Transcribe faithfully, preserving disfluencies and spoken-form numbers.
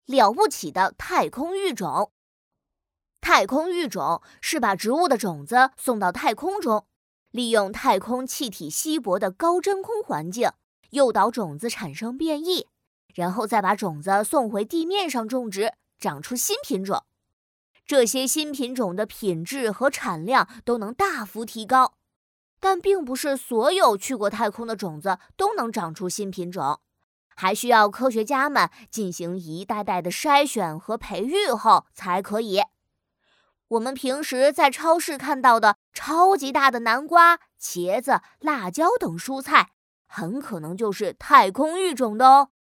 了不起的太空育种。太空育种是把植物的种子送到太空中，利用太空气体稀薄的高真空环境，诱导种子产生变异，然后再把种子送回地面上种植，长出新品种。这些新品种的品质和产量都能大幅提高，但并不是所有去过太空的种子都能长出新品种，还需要科学家们进行一代代的筛选和培育后才可以。我们平时在超市看到的超级大的南瓜、茄子、辣椒等蔬菜，很可能就是太空育种的哦。